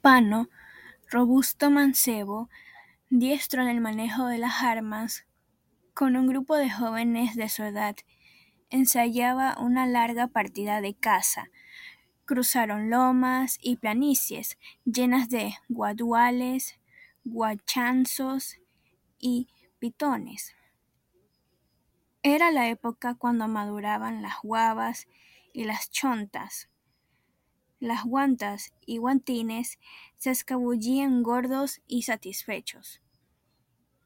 Pano, robusto mancebo, diestro en el manejo de las armas, con un grupo de jóvenes de su edad, ensayaba una larga partida de caza. Cruzaron lomas y planicies llenas de guaduales, guachanzos y pitones. Era la época cuando maduraban las guavas y las chontas. Las guantas y guantines se escabullían gordos y satisfechos.